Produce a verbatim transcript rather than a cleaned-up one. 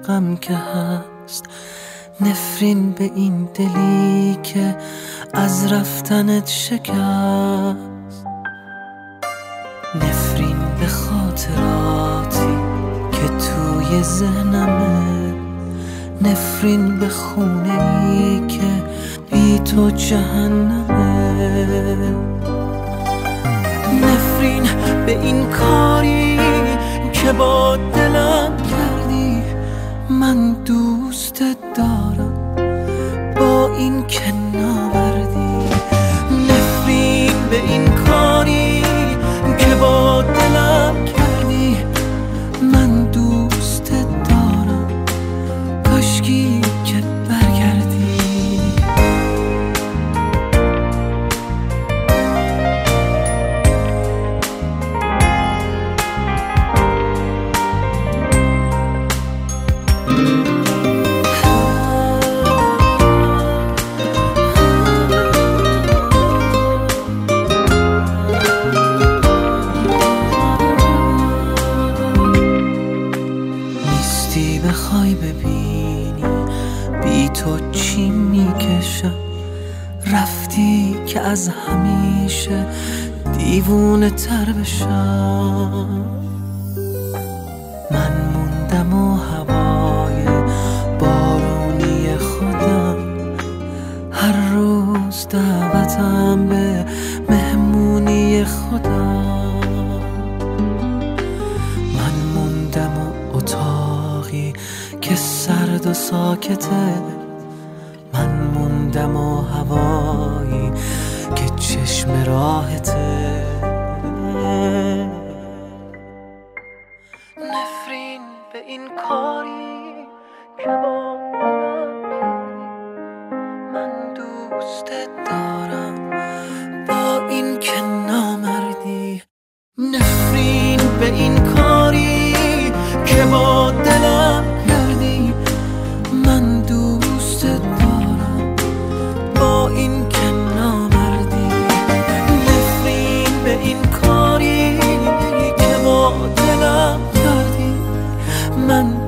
غم که هست، نفرین به این دلی که از رفتنت شکست، نفرین به خاطراتی که توی ذهنمه، نفرین به خونه ای که بی تو جهنمه، نفرین به این کاری که با دلم کردی. من دوستت دارم با این که نامردی، نفرین به این کاری که با دلم کردی. من دوستت دارم کاشکی که برگردی. بخوای ببینی بی تو چی میکشم، رفتی که از همیشه دیوونه تر بشم. من موندم و هوای بارونی خودم، هر روز دعوتم به مهمونی خودم. من موندم و اتاقی که سرد و ساکته، من موندم و هوایی که چشم راحته. نفرین به این کاری که با من دوستت دارم با این که نامردی، نفرین به این کاری که با دلم کردی. من دوستت دارم با این که نامردی، نفرین به این کاری که با دلم کردی. من